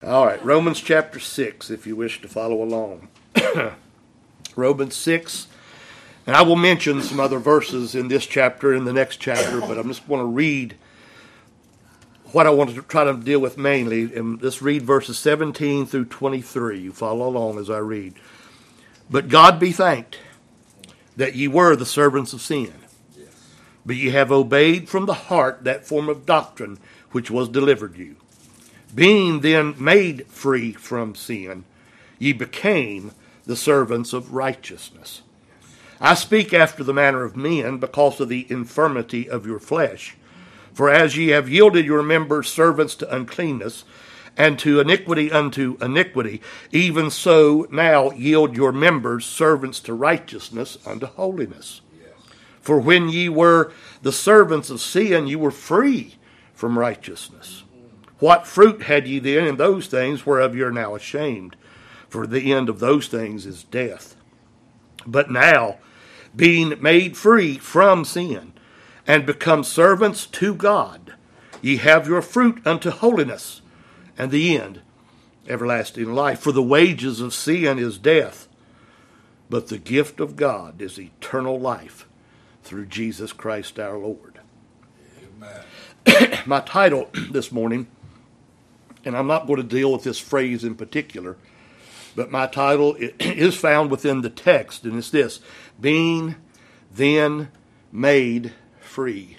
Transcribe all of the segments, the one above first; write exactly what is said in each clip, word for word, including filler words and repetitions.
All right, Romans chapter six, if you wish to follow along. Romans six, and I will mention some other verses in this chapter, in the next chapter, but I'm just going to read what I want to try to deal with mainly. And let's read verses seventeen through twenty-three. You follow along as I read. But God be thanked that ye were the servants of sin, yes. But ye have obeyed from the heart that form of doctrine which was delivered you. Being then made free from sin, ye became the servants of righteousness. I speak after the manner of men because of the infirmity of your flesh. For as ye have yielded your members servants to uncleanness, and to iniquity unto iniquity, even so now yield your members servants to righteousness unto holiness. Yes. For when ye were the servants of sin, you were free from righteousness. What fruit had ye then in those things whereof ye are now ashamed? For the end of those things is death. But now, being made free from sin, and become servants to God, ye have your fruit unto holiness, and the end, everlasting life. For the wages of sin is death, but the gift of God is eternal life through Jesus Christ our Lord. Amen. My title this morning, and I'm not going to deal with this phrase in particular, but my title is found within the text, and it's this: being then made free.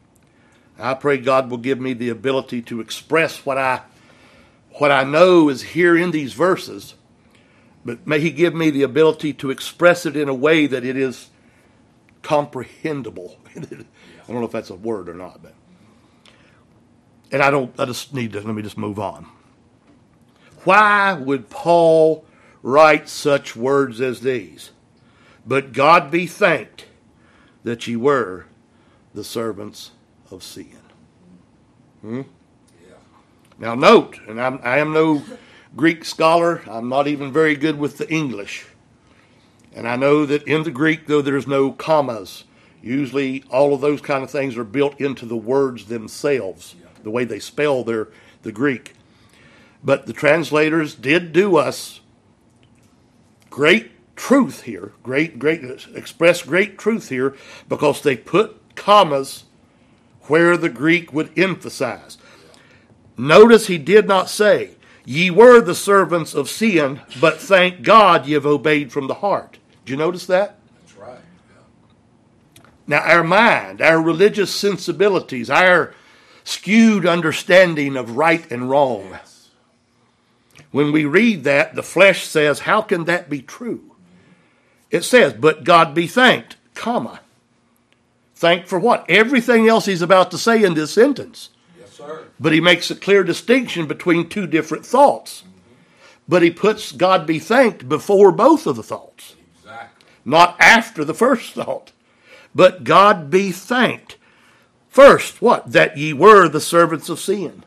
I pray God will give me the ability to express what I what I know is here in these verses, but may He give me the ability to express it in a way that it is comprehensible. I don't know if that's a word or not, but and I don't. I just need to. Let me just move on. Why would Paul write such words as these? But God be thanked that ye were the servants of sin. Hmm? Yeah. Now note, and I'm, I am no Greek scholar. I'm not even very good with the English. And I know that in the Greek, though, there's no commas. Usually all of those kind of things are built into the words themselves, yeah. The way they spell their the Greek. But the translators did do us great truth here, great, great, express great truth here, because they put commas where the Greek would emphasize. Notice he did not say, ye were the servants of sin, but thank God ye have obeyed from the heart. Did you notice that? That's right. Yeah. Now our mind, our religious sensibilities, our skewed understanding of right and wrong, yes. When we read that, the flesh says, how can that be true? It says, but God be thanked, comma. Thanked for what? Everything else he's about to say in this sentence. Yes, sir. But he makes a clear distinction between two different thoughts. Mm-hmm. But he puts God be thanked before both of the thoughts. Exactly. Not after the first thought. But God be thanked. First, what? That ye were the servants of sin.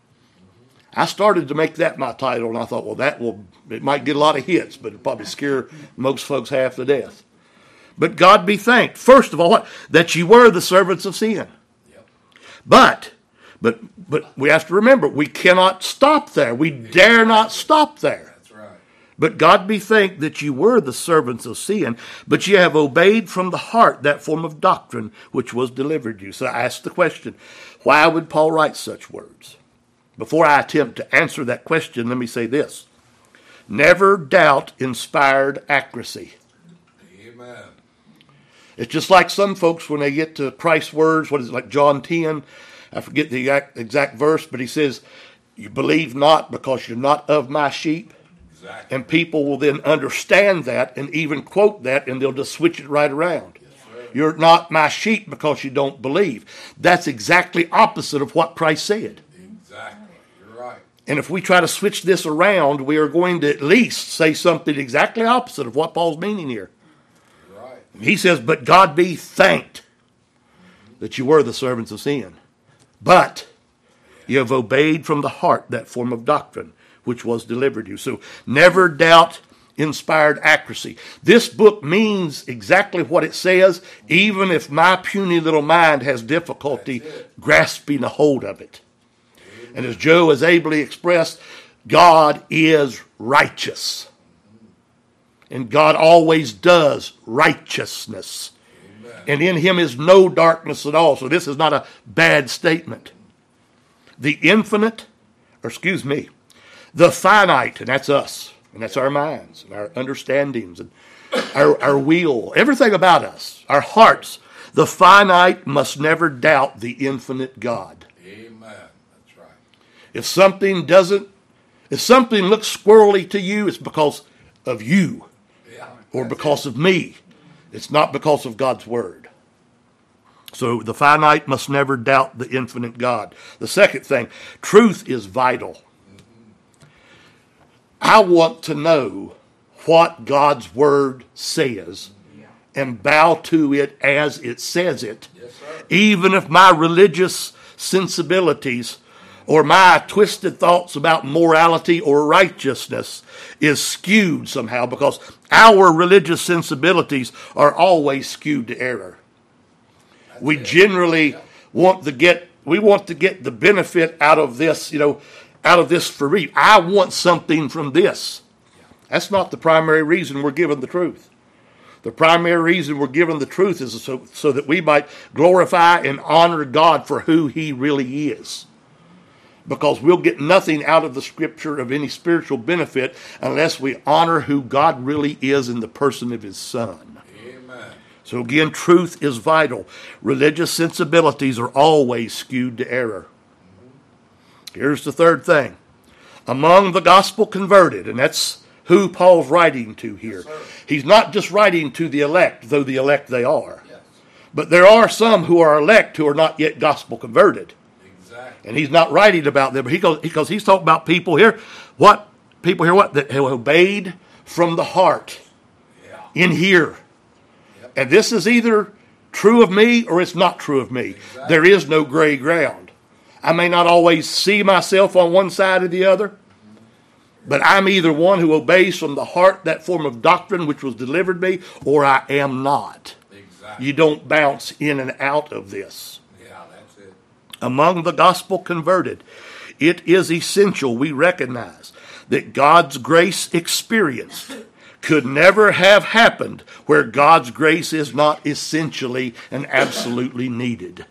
I started to make that my title, and I thought, well, that will, it might get a lot of hits, but it'll probably scare most folks half to death. But God be thanked. First of all, what? That ye were the servants of sin. Yep. But, but, but we have to remember, we cannot stop there. We dare not stop there. That's right. But God be thanked that ye were the servants of sin, but ye have obeyed from the heart that form of doctrine which was delivered you. So I ask the question, why would Paul write such words? Before I attempt to answer that question, let me say this. Never doubt inspired accuracy. Amen. It's just like some folks when they get to Christ's words, what is it, like John ten? I forget the exact, exact verse, but he says, you believe not because you're not of my sheep. Exactly. And people will then understand that and even quote that, and they'll just switch it right around. Yes, you're not my sheep because you don't believe. That's exactly opposite of what Christ said. Exactly. Right. And if we try to switch this around, we are going to at least say something exactly opposite of what Paul's meaning here. Right. He says, but God be thanked that you were the servants of sin. But you have obeyed from the heart that form of doctrine which was delivered you. So never doubt inspired accuracy. This book means exactly what it says, even if my puny little mind has difficulty grasping a hold of it. And as Joe has ably expressed, God is righteous. And God always does righteousness. Amen. And in him is no darkness at all. So this is not a bad statement. The infinite, or excuse me, the finite, and that's us, and that's our minds, and our understandings, and our, our will, everything about us, our hearts. The finite must never doubt the infinite God. Amen. That's right. If something doesn't, if something looks squirrely to you, it's because of you, Yeah, or because it. of me. It's not because of God's word. So the finite must never doubt the infinite God. The second thing, truth is vital. Mm-hmm. I want to know what God's word says and bow to it as it says it. Yes, sir. Even if my religious sensibilities or my twisted thoughts about morality or righteousness is skewed somehow, because our religious sensibilities are always skewed to error. That's we it. generally yeah. want to get we want to get the benefit out of this, you know, out of this for me. I want something from this. That's not the primary reason we're given the truth. The primary reason we're given the truth is so, so that we might glorify and honor God for who he really is. Because we'll get nothing out of the scripture of any spiritual benefit unless we honor who God really is in the person of his Son. Amen. So again, truth is vital. Religious sensibilities are always skewed to error. Here's the third thing. Among the gospel converted, and that's who Paul's writing to here. Yes, he's not just writing to the elect, though the elect they are. Yes. But there are some who are elect who are not yet gospel converted. Exactly. And he's not writing about them, but he goes, because he's talking about people here, what? People here, what? That have obeyed from the heart. Yeah. In here. Yep. And this is either true of me or it's not true of me. Exactly. There is no gray ground. I may not always see myself on one side or the other, but I'm either one who obeys from the heart that form of doctrine which was delivered me, or I am not. Exactly. You don't bounce in and out of this. Yeah, that's it. Among the gospel converted, it is essential we recognize that God's grace experienced could never have happened where God's grace is not essentially and absolutely needed.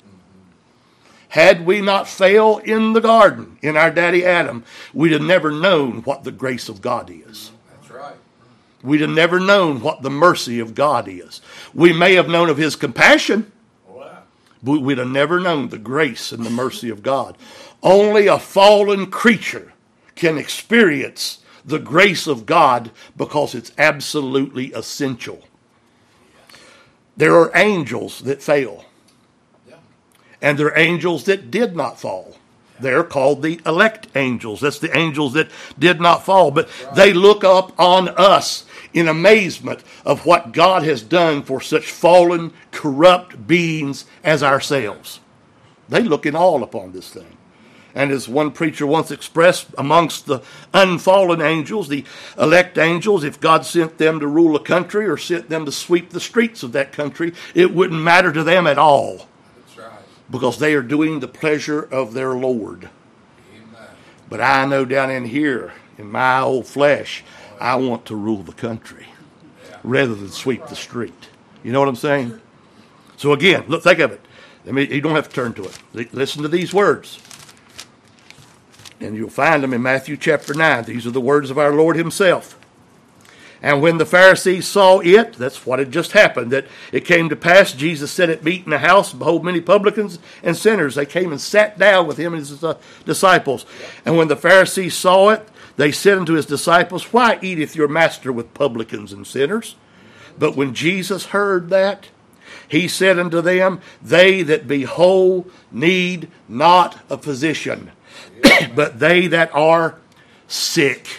Had we not failed in the garden, in our daddy Adam, we'd have never known what the grace of God is. That's right. We'd have never known what the mercy of God is. We may have known of his compassion, wow. but we'd have never known the grace and the mercy of God. Only a fallen creature can experience the grace of God because it's absolutely essential. Yes. There are angels that fail. And there are angels that did not fall. They're called the elect angels. That's the angels that did not fall. But they look up on us in amazement of what God has done for such fallen, corrupt beings as ourselves. They look in awe upon this thing. And as one preacher once expressed, amongst the unfallen angels, the elect angels, if God sent them to rule a country or sent them to sweep the streets of that country, it wouldn't matter to them at all. Because they are doing the pleasure of their Lord. Amen. But I know down in here, in my old flesh, I want to rule the country yeah. rather than sweep the street. You know what I'm saying? So again, look, think of it. I mean, you don't have to turn to it. Listen to these words. And you'll find them in Matthew chapter nine. These are the words of our Lord himself. And when the Pharisees saw it, that's what had just happened, that it came to pass, Jesus sat at meat in the house, behold, many publicans and sinners. They came and sat down with him and his uh, disciples. And when the Pharisees saw it, they said unto his disciples, why eateth your master with publicans and sinners? But when Jesus heard that, he said unto them, they that be whole need not a physician, but they that are sick.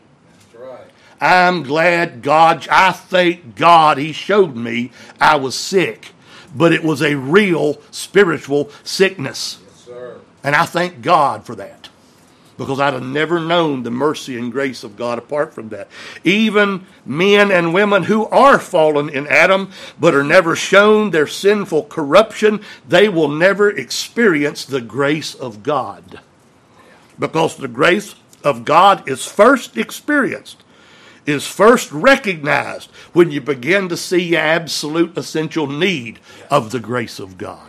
I'm glad God, I thank God he showed me I was sick. But it was a real spiritual sickness. Yes, sir. And I thank God for that. Because I'd have never known the mercy and grace of God apart from that. Even men and women who are fallen in Adam, but are never shown their sinful corruption, they will never experience the grace of God. Because the grace of God is first experienced, is first recognized when you begin to see your absolute essential need of the grace of God.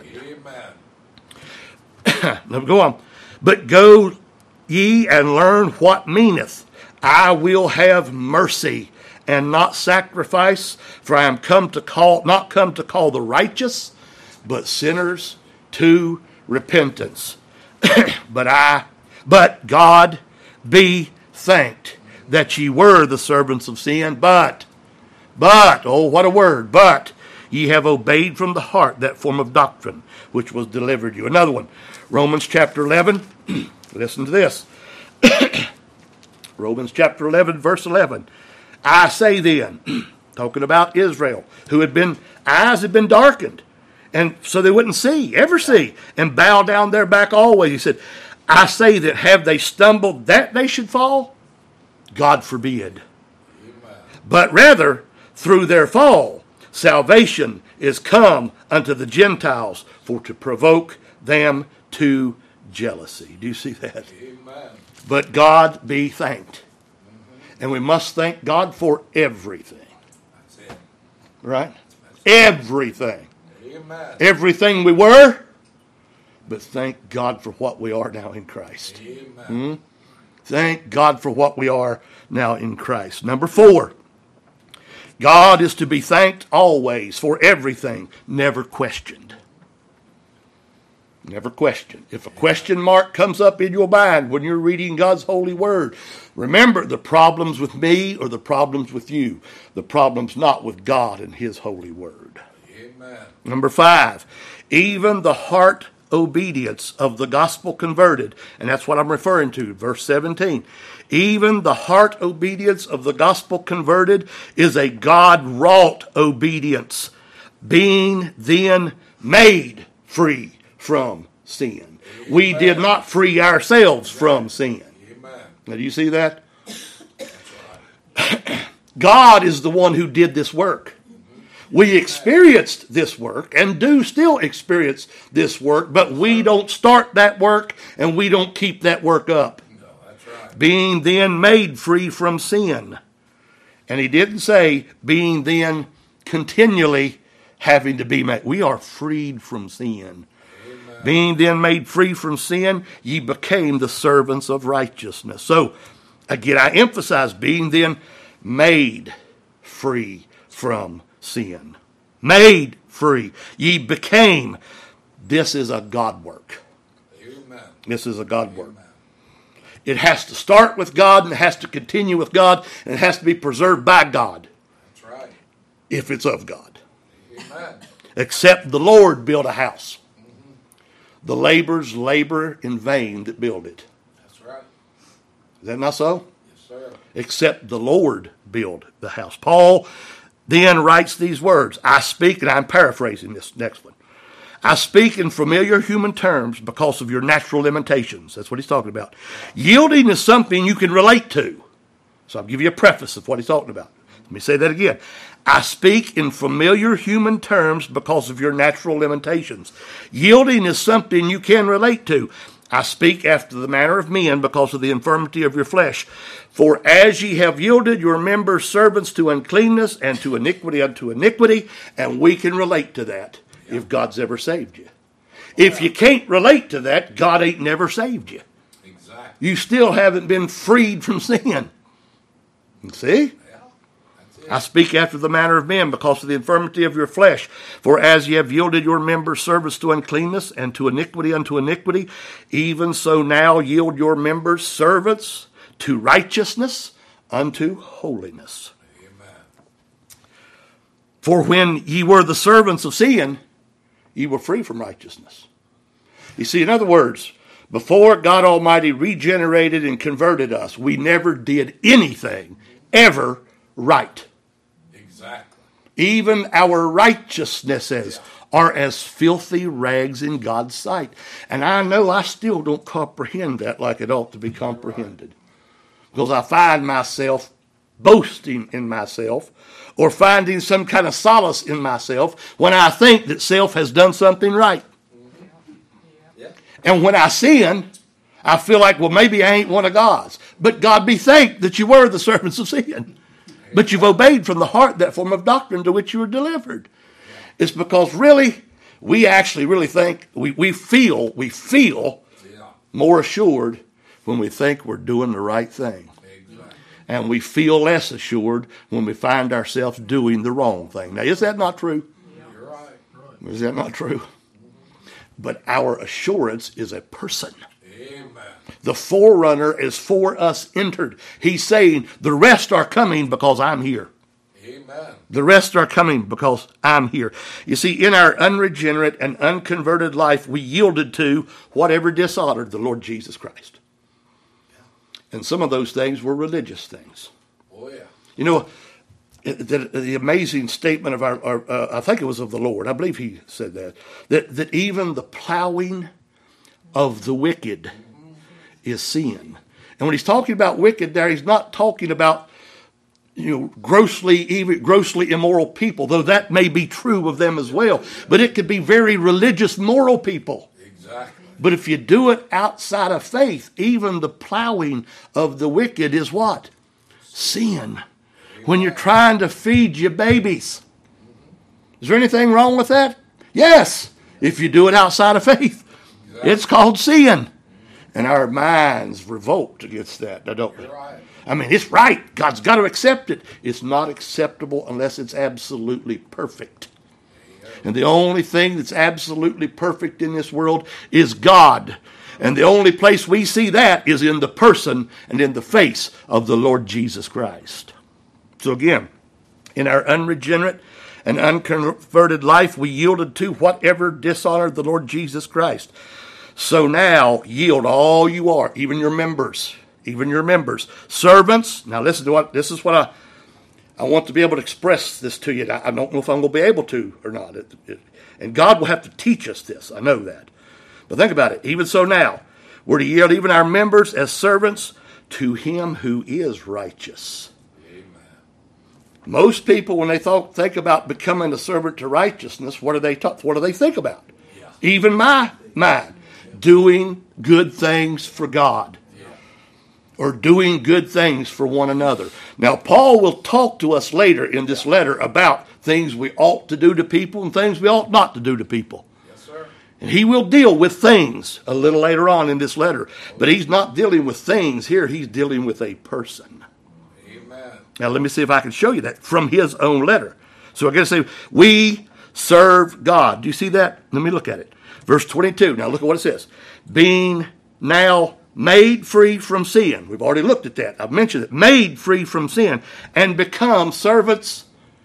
Amen. Now go on. But go ye and learn what meaneth, I will have mercy and not sacrifice, for I am come to call, not come to call the righteous, but sinners to repentance. But I, but God be thanked that ye were the servants of sin, but, but, oh, what a word, but ye have obeyed from the heart that form of doctrine which was delivered you. Another one, Romans chapter eleven, listen to this. Romans chapter eleven, verse eleven. I say then, talking about Israel, who had been, eyes had been darkened, and so they wouldn't see, ever see, and bow down their back always. He said, I say that have they stumbled that they should fall? God forbid. Amen. But rather, through their fall, salvation is come unto the Gentiles for to provoke them to jealousy. Do you see that? Amen. But God be thanked. And we must thank God for everything. That's it. Right? Everything. Amen. Everything we were, but thank God for what we are now in Christ. Amen. Hmm? Thank God for what we are now in Christ. Number four, God is to be thanked always for everything, never questioned. Never questioned. If a question mark comes up in your mind when you're reading God's holy word, remember the problem's with me or the problem's with you. The problem's not with God and his holy word. Amen. Number five, even the heart obedience of the gospel converted, and that's what I'm referring to, verse seventeen. Even the heart obedience of the gospel converted is a God-wrought obedience, being then made free from sin. Amen. We did not free ourselves Amen. From sin. Amen. Now, do you see that? Right. God is the one who did this work. We experienced this work and do still experience this work, but we don't start that work and we don't keep that work up. No, that's right. Being then made free from sin. And he didn't say being then continually having to be made. We are freed from sin. Amen. Being then made free from sin, ye became the servants of righteousness. So, again, I emphasize being then made free from sin. Made free. Ye became. This is a God work. Amen. This is a God work. Amen. It has to start with God and it has to continue with God and it has to be preserved by God. That's right. If it's of God. Amen. Except the Lord build a house. Mm-hmm. The laborers labor in vain that build it. That's right. Is that not so? Yes, sir. Except the Lord build the house. Paul then writes these words. I speak, and I'm paraphrasing this next one. I speak in familiar human terms because of your natural limitations. That's what he's talking about. Yielding is something you can relate to. So I'll give you a preface of what he's talking about. Let me say that again. I speak in familiar human terms because of your natural limitations. Yielding is something you can relate to. I speak after the manner of men because of the infirmity of your flesh. For as ye have yielded your members servants to uncleanness and to iniquity unto iniquity, and we can relate to that yeah. if God's ever saved you. If you can't relate to that, God ain't never saved you. Exactly. You still haven't been freed from sin. See? I speak after the manner of men because of the infirmity of your flesh. For as ye have yielded your members servants to uncleanness and to iniquity unto iniquity, even so now yield your members servants to righteousness unto holiness. Amen. For when ye were the servants of sin, ye were free from righteousness. You see, in other words, before God Almighty regenerated and converted us, we never did anything ever right. Exactly. Even our righteousnesses yeah. are as filthy rags in God's sight. And I know I still don't comprehend that like it ought to be comprehended. Because I find myself boasting in myself or finding some kind of solace in myself when I think that self has done something right. Mm-hmm. Yeah. And when I sin, I feel like, well, maybe I ain't one of God's. But God be thanked that you were the servants of sin. But you've obeyed from the heart that form of doctrine to which you were delivered. It's because really, we actually really think, we, we feel, we feel more assured when we think we're doing the right thing. And we feel less assured when we find ourselves doing the wrong thing. Now, is that not true? You're right. Is that not true? But our assurance is a person. Amen. The forerunner is for us entered. He's saying, the rest are coming because I'm here. Amen. The rest are coming because I'm here. You see, in our unregenerate and unconverted life, we yielded to whatever dishonored the Lord Jesus Christ. And some of those things were religious things. Oh, yeah. You know, the, the amazing statement of our, our uh, I think it was of the Lord, I believe he said that, that, that even the plowing of the wicked is sin. And when he's talking about wicked there, he's not talking about, you know, grossly even grossly immoral people, though that may be true of them as well. But it could be very religious, moral people. Exactly. But if you do it outside of faith, even the plowing of the wicked is what? Sin. When you're trying to feed your babies. Is there anything wrong with that? Yes. If you do it outside of faith. Exactly. It's called sin. And our minds revolt against that, don't we? Right. I mean, it's right. God's got to accept it. It's not acceptable unless it's absolutely perfect. And the only thing that's absolutely perfect in this world is God. And the only place we see that is in the person and in the face of the Lord Jesus Christ. So again, in our unregenerate and unconverted life, we yielded to whatever dishonored the Lord Jesus Christ. So now, yield all you are, even your members, even your members. Servants, now listen to what, this is what I, I want to be able to express this to you. I don't know if I'm going to be able to or not. It, it, and God will have to teach us this. I know that. But think about it. Even so now, we're to yield even our members as servants to him who is righteous. Amen. Most people, when they thought, think about becoming a servant to righteousness, what do they talk, what do they think about? Yeah. Even my mind. Doing good things for God. Yeah. Or doing good things for one another. Now, Paul will talk to us later in this letter about things we ought to do to people and things we ought not to do to people. Yes, sir. And he will deal with things a little later on in this letter. But he's not dealing with things here. He's dealing with a person. Amen. Now, let me see if I can show you that from his own letter. So I'm going to say, we serve God. Do you see that? Let me look at it. Verse twenty-two. Now look at what it says. Being now made free from sin. We've already looked at that. I've mentioned it. Made free from sin and become servants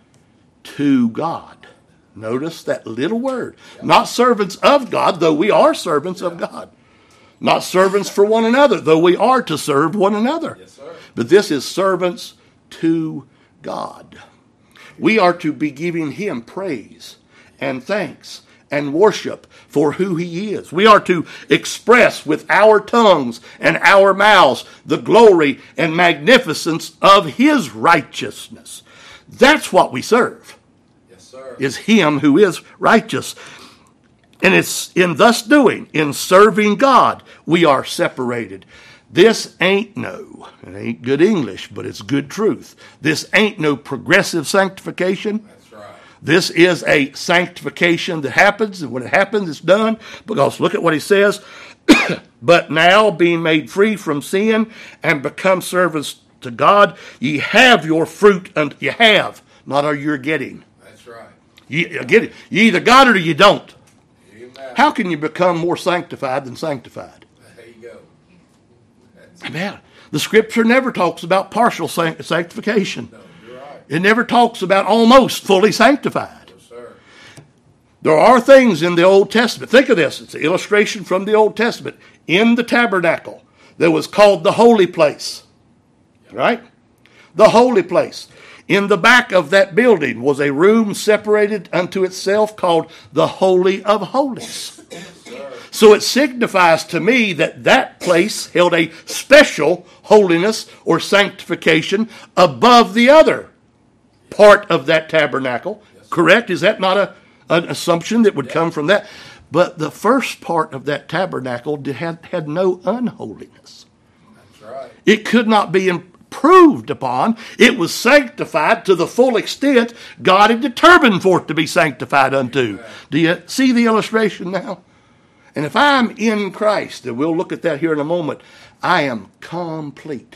to God. Notice that little word. Yeah. Not servants of God, though we are servants yeah. of God. Not servants for one another, though we are to serve one another. Yes, sir. But this is servants to God. We are to be giving him praise and thanks and worship for who he is. We are to express with our tongues and our mouths the glory and magnificence of his righteousness. That's what we serve. Yes, sir. Is him who is righteous. And it's in thus doing, in serving God, we are separated. This ain't no, it ain't good English, but it's good truth. This ain't no progressive sanctification. That's right. This is a sanctification that happens, and when it happens, it's done. Because look at what he says. But now, being made free from sin and become servants to God, ye have your fruit, and you have, not are you getting. That's right. You get it. You either got it or you don't. Amen. How can you become more sanctified than sanctified? There you go. That's Amen. The Scripture never talks about partial sanctification. No, you're right. It never talks about almost fully sanctified. Yes, sir. There are things in the Old Testament. Think of this. It's an illustration from the Old Testament. In the tabernacle, that was called the holy place. Yep. Right? The holy place. In the back of that building was a room separated unto itself called the Holy of Holies. So it signifies to me that that place held a special holiness or sanctification above the other part of that tabernacle. Yes. Correct? Is that not a, an assumption that would yeah. come from that? But the first part of that tabernacle did, had, had no unholiness. That's right. It could not be improved upon. It was sanctified to the full extent God had determined for it to be sanctified unto. Amen. Do you see the illustration now? And if I'm in Christ, and we'll look at that here in a moment, I am complete.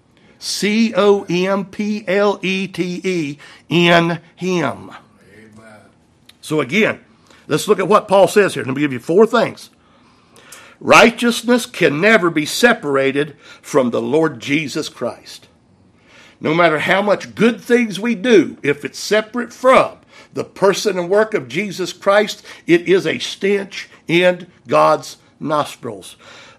C O M P L E T E, in Him. Amen. So again, let's look at what Paul says here. Let me give you four things. Righteousness can never be separated from the Lord Jesus Christ. No matter how much good things we do, if it's separate from the person and work of Jesus Christ, it is a stench in God's nostrils.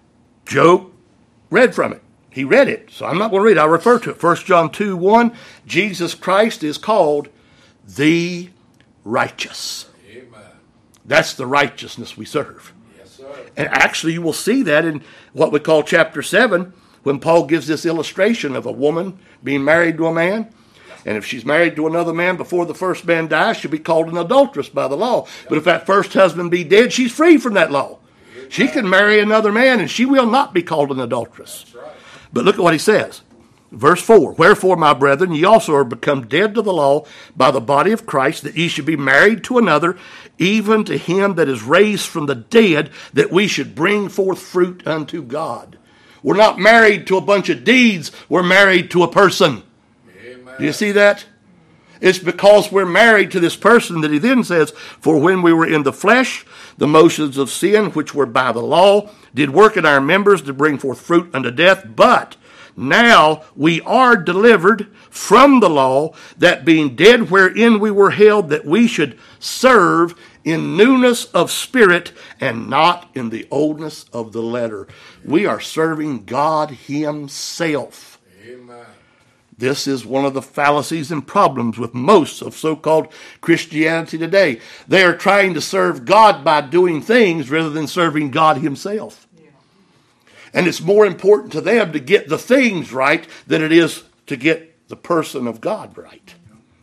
Job read from it. He read it, so I'm not going to read it. I'll refer to it. First John two one, Jesus Christ is called the righteous. Amen. That's the righteousness we serve. Yes, sir. And actually, you will see that in what we call chapter seven, when Paul gives this illustration of a woman being married to a man. And if she's married to another man before the first man dies, she'll be called an adulteress by the law. But if that first husband be dead, she's free from that law. She can marry another man, and she will not be called an adulteress. That's right. But look at what he says. Verse four, wherefore, my brethren, ye also are become dead to the law by the body of Christ, that ye should be married to another, even to him that is raised from the dead, that we should bring forth fruit unto God. We're not married to a bunch of deeds. We're married to a person. Amen. Do you see that? It's because we're married to this person that he then says, for when we were in the flesh, the motions of sin, which were by the law, did work in our members to bring forth fruit unto death. But now we are delivered from the law, that being dead wherein we were held, that we should serve in newness of spirit and not in the oldness of the letter. We are serving God Himself. Amen. This is one of the fallacies and problems with most of so-called Christianity today. They are trying to serve God by doing things rather than serving God Himself. Yeah. And it's more important to them to get the things right than it is to get the person of God right.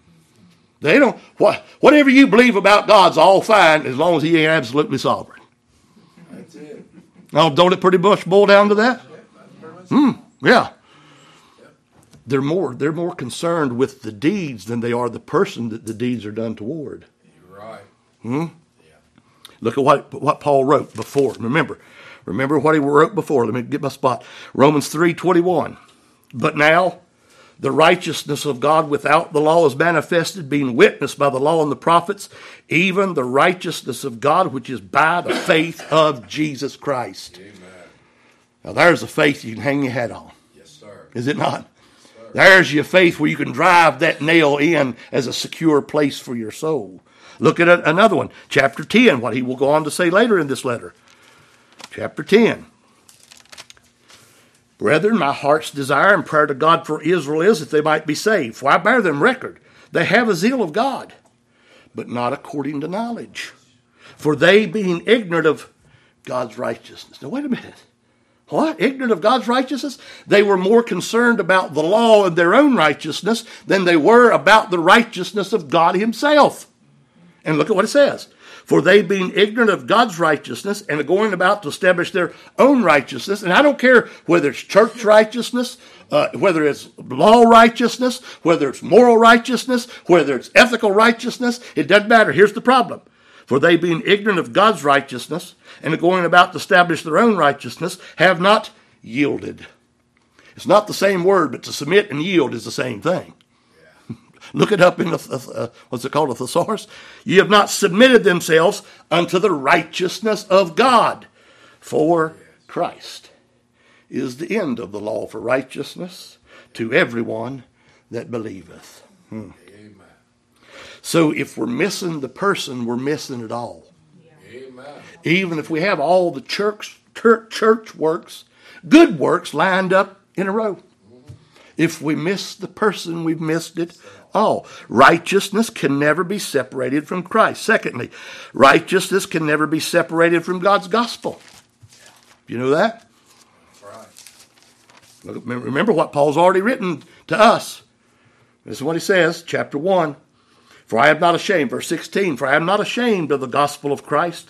They don't, what, whatever you believe about God's all fine as long as He ain't absolutely sovereign. That's it. Now, don't it pretty much boil down to that? Hmm, yeah. They're more, they're more concerned with the deeds than they are the person that the deeds are done toward. You're right. Hmm? Yeah. Look at what, what Paul wrote before. Remember, remember what he wrote before. Let me get my spot. Romans three twenty-one. But now the righteousness of God without the law is manifested, being witnessed by the law and the prophets, even the righteousness of God, which is by the faith of Jesus Christ. Amen. Now there's a faith you can hang your hat on. Yes, sir. Is it not? Yes, sir. There's your faith where you can drive that nail in as a secure place for your soul. Look at another one, chapter ten, what he will go on to say later in this letter. Chapter ten. Brethren, my heart's desire and prayer to God for Israel is that they might be saved. For I bear them record. They have a zeal of God, but not according to knowledge. For they, being ignorant of God's righteousness. Now, wait a minute. What? Ignorant of God's righteousness? They were more concerned about the law and their own righteousness than they were about the righteousness of God Himself. And look at what it says. For they, being ignorant of God's righteousness and are going about to establish their own righteousness, and I don't care whether it's church righteousness, uh, whether it's law righteousness, whether it's moral righteousness, whether it's ethical righteousness, it doesn't matter. Here's the problem. For they, being ignorant of God's righteousness and are going about to establish their own righteousness, have not yielded. It's not the same word, but to submit and yield is the same thing. Look it up in, the, uh, what's it called, a thesaurus? Ye have not submitted themselves unto the righteousness of God. For Christ is the end of the law for righteousness to everyone that believeth. Hmm. Amen. So if we're missing the person, we're missing it all. Amen. Even if we have all the church, church, church works, good works lined up in a row. If we miss the person, we've missed it all. Righteousness can never be separated from Christ. Secondly, righteousness can never be separated from God's gospel. You know that? That's right. Look, remember what Paul's already written to us. This is what he says, chapter one. For I am not ashamed, verse sixteen, for I am not ashamed of the gospel of Christ,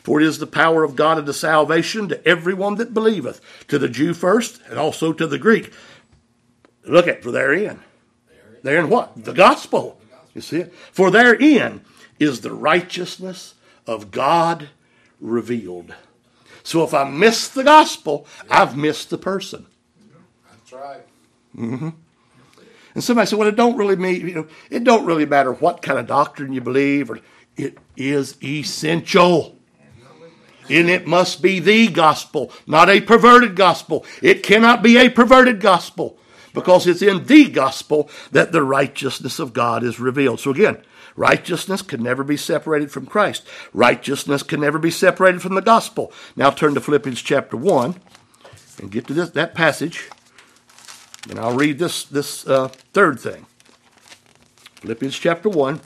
For it is the power of God unto salvation to everyone that believeth, to the Jew first, and also to the Greek. Look at, for therein. Therein what? The gospel. You see it? For therein is the righteousness of God revealed. So if I miss the gospel, I've missed the person. That's right. Mm-hmm. And somebody said, well, it don't really mean, you know, it don't really matter what kind of doctrine you believe, or it is essential. And it must be the gospel, not a perverted gospel. It cannot be a perverted gospel, because it's in the gospel that the righteousness of God is revealed. So again, righteousness can never be separated from Christ. Righteousness can never be separated from the gospel. Now turn to Philippians chapter one and get to this that passage. And I'll read this, this uh, third thing. Philippians chapter one.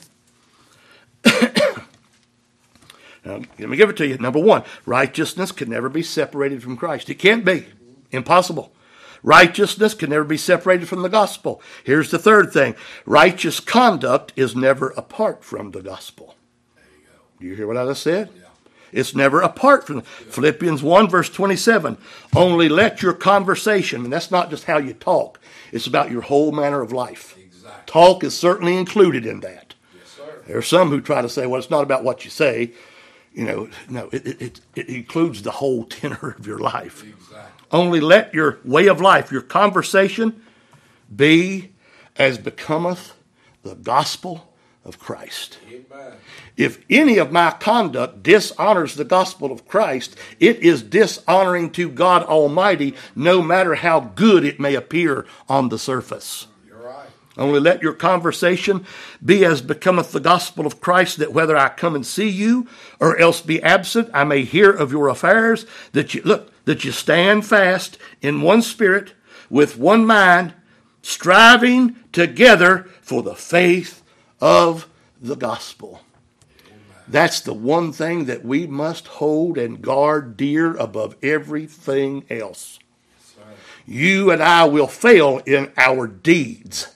Now, let me give it to you. Number one, righteousness can never be separated from Christ. It can't be. Impossible. Righteousness can never be separated from the gospel. Here's the third thing. Righteous conduct is never apart from the gospel. There you go. Do you hear what I just said? Yeah. It's never apart from. Philippians one verse twenty-seven. Only let your conversation, and that's not just how you talk. It's about your whole manner of life. Exactly. Talk is certainly included in that. Yes, sir. There are some who try to say, well, it's not about what you say. You know, no, it, it, it includes the whole tenor of your life. Exactly. Only let your way of life, your conversation, be as becometh the gospel of Christ. Amen. If any of my conduct dishonors the gospel of Christ, it is dishonoring to God Almighty, no matter how good it may appear on the surface. You're right. Only let your conversation be as becometh the gospel of Christ, that whether I come and see you or else be absent, I may hear of your affairs, that you look, that you stand fast in one spirit, with one mind, striving together for the faith of the gospel. Amen. That's the one thing that we must hold and guard dear above everything else. Yes, sir. You and I will fail in our deeds.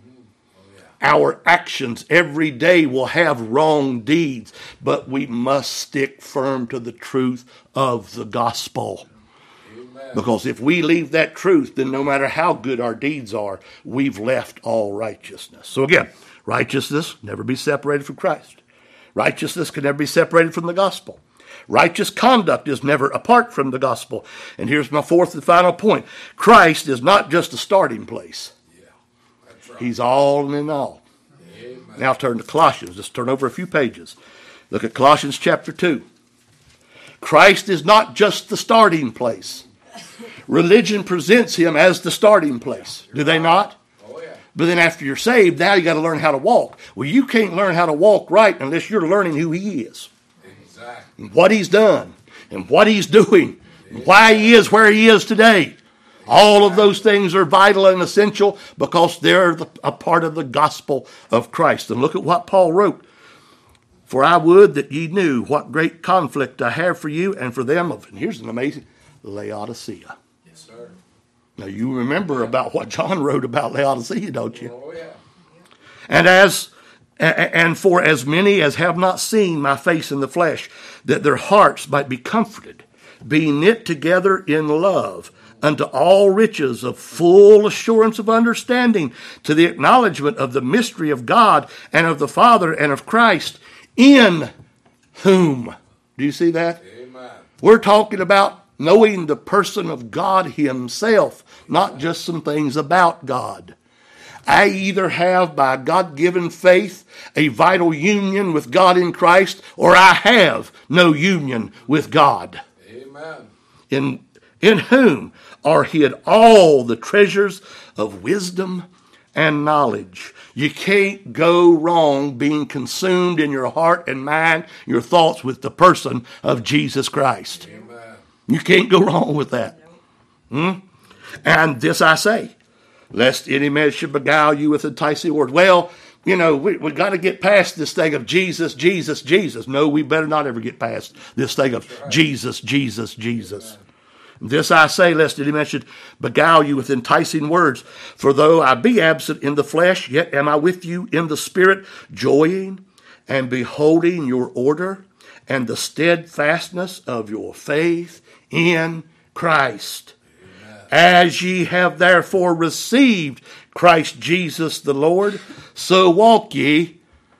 Our actions every day will have wrong deeds, but we must stick firm to the truth of the gospel. Amen. Because if we leave that truth, then no matter how good our deeds are, we've left all righteousness. So again, righteousness never be separated from Christ. Righteousness can never be separated from the gospel. Righteous conduct is never apart from the gospel. And here's my fourth and final point. Christ is not just a starting place. He's all in all. Amen. Now turn to Colossians. Just turn over a few pages. Look at Colossians chapter two. Christ is not just the starting place. Religion presents him as the starting place. Do they not? Oh, yeah. But then after you're saved, now you got to learn how to walk. Well, you can't learn how to walk right unless you're learning who he is. Exactly. And what he's done. And what he's doing. And why he is where he is today. All of those things are vital and essential because they're the, a part of the gospel of Christ. And look at what Paul wrote. For I would that ye knew what great conflict I have for you and for them of, and here's an amazing, Laodicea. Yes, sir. Now you remember about what John wrote about Laodicea, don't you? Oh, yeah. And as and for as many as have not seen my face in the flesh, that their hearts might be comforted, being knit together in love, unto all riches of full assurance of understanding, to the acknowledgement of the mystery of God and of the Father and of Christ, in whom. Do you see that? Amen. We're talking about knowing the person of God himself, not just some things about God. I either have, by God-given faith, a vital union with God in Christ, or I have no union with God. Amen. In, in whom are hid all the treasures of wisdom and knowledge. You can't go wrong being consumed in your heart and mind, your thoughts, with the person of Jesus Christ. Amen. You can't go wrong with that. Hmm? And this I say, lest any man should beguile you with enticing words. Well, you know, we we got to get past this thing of Jesus, Jesus, Jesus. No, we better not ever get past this thing of right. Jesus, Jesus, Jesus. Amen. This I say, lest any man should beguile you with enticing words. For though I be absent in the flesh, yet am I with you in the spirit, joying and beholding your order and the steadfastness of your faith in Christ. Amen. As ye have therefore received Christ Jesus the Lord, so walk ye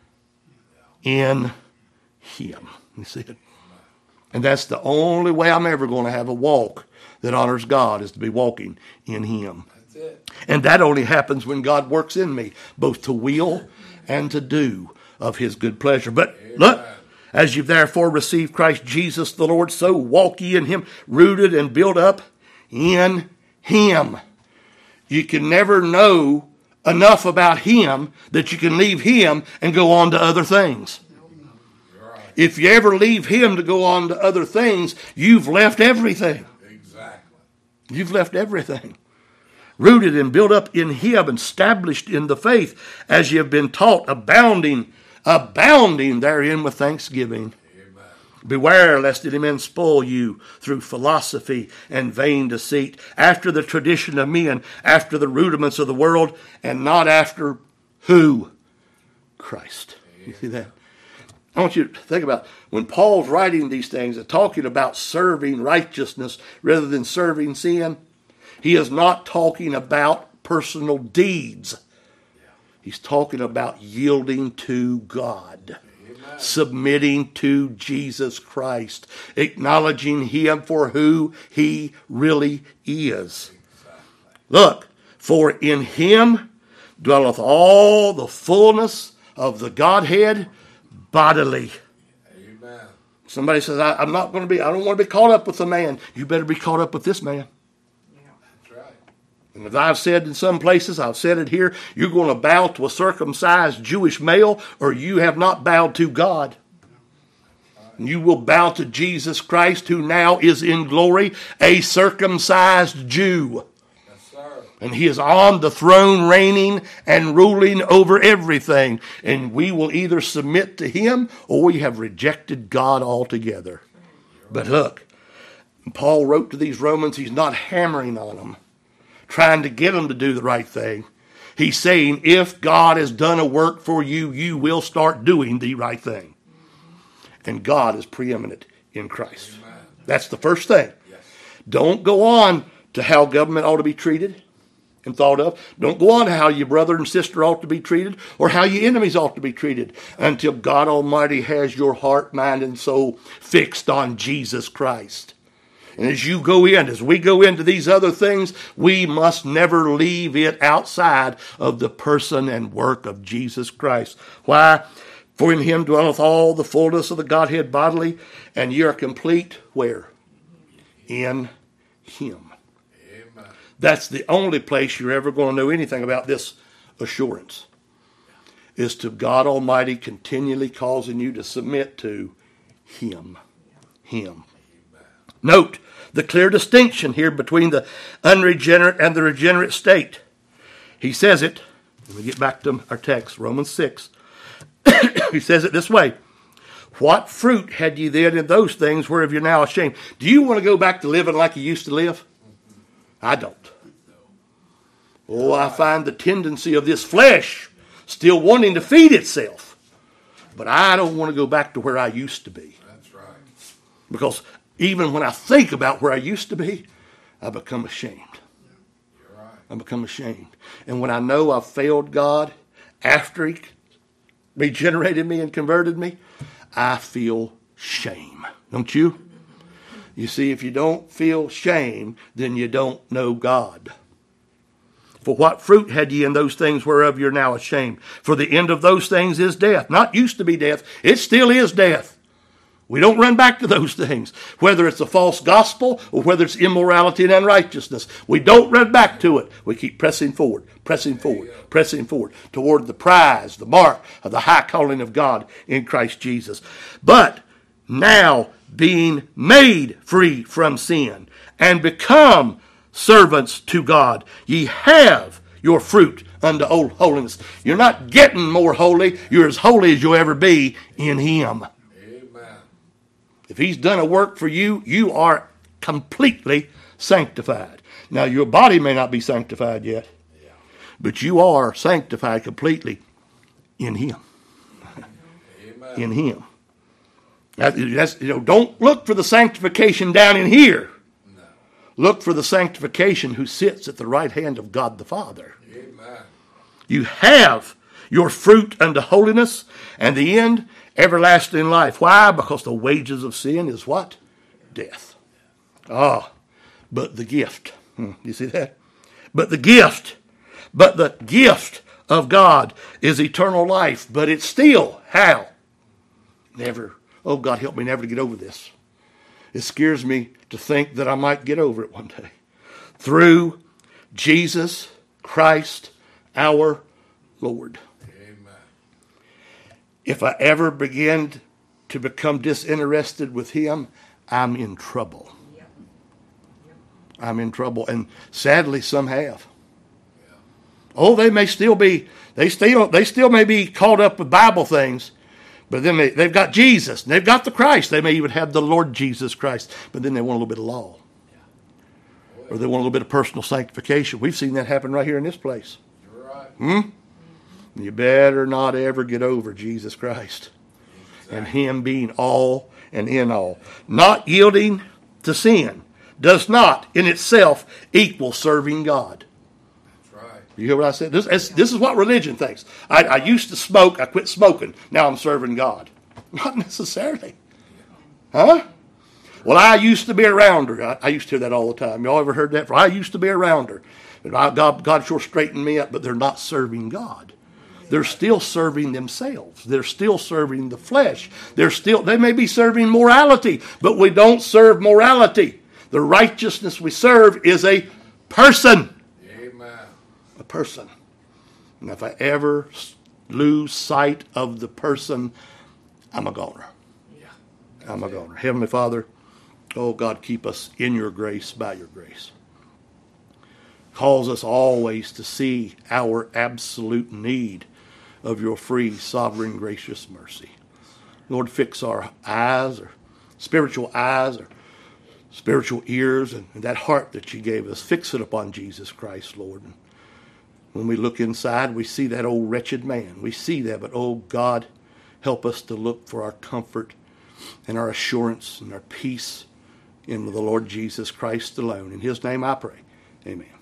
in him. You see it? And that's the only way I'm ever going to have a walk that honors God, is to be walking in him. That's it. And that only happens when God works in me, both to will and to do of his good pleasure. But Amen. Look, as you've therefore received Christ Jesus the Lord, so walk ye in him, rooted and built up in him. You can never know enough about him that you can leave him and go on to other things. If you ever leave him to go on to other things, you've left everything. Exactly. You've left everything. Rooted and built up in him, established in the faith, as you have been taught, abounding, abounding therein with thanksgiving. Amen. Beware lest any man spoil you through philosophy and vain deceit, after the tradition of men, after the rudiments of the world, and not after who? Christ. Amen. You see that? I want you to think about when Paul's writing these things and talking about serving righteousness rather than serving sin, he is not talking about personal deeds. He's talking about yielding to God, Amen. Submitting to Jesus Christ, acknowledging him for who he really is. Exactly. Look, for in him dwelleth all the fullness of the Godhead bodily. Amen. Somebody says, I, I'm not going to be, I don't want to be caught up with the man. You better be caught up with this man. Yeah, that's right. And as I've said in some places, I've said it here, you're going to bow to a circumcised Jewish male, or you have not bowed to God. Right. You will bow to Jesus Christ, who now is in glory, a circumcised Jew. And he is on the throne reigning and ruling over everything. And we will either submit to him or we have rejected God altogether. But look, Paul wrote to these Romans, he's not hammering on them, trying to get them to do the right thing. He's saying, if God has done a work for you, you will start doing the right thing. And God is preeminent in Christ. Amen. That's the first thing. Yes. Don't go on to how government ought to be treated and thought of. Don't go on to how your brother and sister ought to be treated or how your enemies ought to be treated until God Almighty has your heart, mind, and soul fixed on Jesus Christ. And as you go in, as we go into these other things, we must never leave it outside of the person and work of Jesus Christ. Why? For in him dwelleth all the fullness of the Godhead bodily, and ye are complete where? In him. That's the only place you're ever going to know anything about this assurance, is to God Almighty continually causing you to submit to him. Him. Note the clear distinction here between the unregenerate and the regenerate state. He says it, let me get back to our text, Romans six. He says it this way. What fruit had ye then in those things whereof you're now ashamed? Do you want to go back to living like you used to live? I don't. Oh, I find the tendency of this flesh still wanting to feed itself. But I don't want to go back to where I used to be. That's right. Because even when I think about where I used to be, I become ashamed. You're right. I become ashamed. And when I know I've failed God after he regenerated me and converted me, I feel shame. Don't you? You see, if you don't feel shame, then you don't know God. For what fruit had ye in those things whereof you're now ashamed? For the end of those things is death. Not used to be death. It still is death. We don't run back to those things. Whether it's a false gospel or whether it's immorality and unrighteousness. We don't run back to it. We keep pressing forward, pressing forward, pressing forward toward the prize, the mark of the high calling of God in Christ Jesus. But now being made free from sin and become servants to God, ye have your fruit unto holiness. You're not getting more holy. You're as holy as you'll ever be in him. Amen. If he's done a work for you, you are completely sanctified. Now, your body may not be sanctified yet, yeah. but you are sanctified completely in him. Amen. In him. That- that's, you know, don't look for the sanctification down in here. No. Look for the sanctification who sits at the right hand of God the Father. Amen. You have your fruit unto holiness, and the end, everlasting life. Why? Because the wages of sin is what? Death. Ah, but the gift. Hmm, you see that? But the gift, but the gift of God is eternal life. But it's still, how? Never. Oh, God, help me never to get over this. It scares me to think that I might get over it one day. Through Jesus Christ, our Lord. Amen. If I ever begin to become disinterested with him, I'm in trouble. I'm in trouble. And sadly, some have. Oh, they may still be, they still, they still may be caught up with Bible things, but then they, they've got Jesus, and they've got the Christ. They may even have the Lord Jesus Christ, but then they want a little bit of law. Or they want a little bit of personal sanctification. We've seen that happen right here in this place. You're right. Hmm? You better not ever get over Jesus Christ and him being all and in all. Not yielding to sin does not in itself equal serving God. That's right. You hear what I said? This, this, this is what religion thinks. I, I used to smoke. I quit smoking. Now I'm serving God. Not necessarily. Huh? Well, I used to be around her. I, I used to hear that all the time. Y'all ever heard that? I used to be around her. And I, God, God sure straightened me up, but they're not serving God. They're still serving themselves. They're still serving the flesh. They're still, they may be serving morality, but we don't serve morality. The righteousness we serve is a person. Amen. A person. And if I ever lose sight of the person, I'm a goner. Yeah. I'm a goner. Heavenly Father, oh God, keep us in your grace, by your grace. Cause us always to see our absolute need of your free, sovereign, gracious mercy. Lord, fix our eyes, our spiritual eyes, our spiritual ears, and, and that heart that you gave us. Fix it upon Jesus Christ, Lord. And when we look inside, we see that old wretched man. We see that, but oh God, help us to look for our comfort and our assurance and our peace in the Lord Jesus Christ alone. In his name I pray. Amen.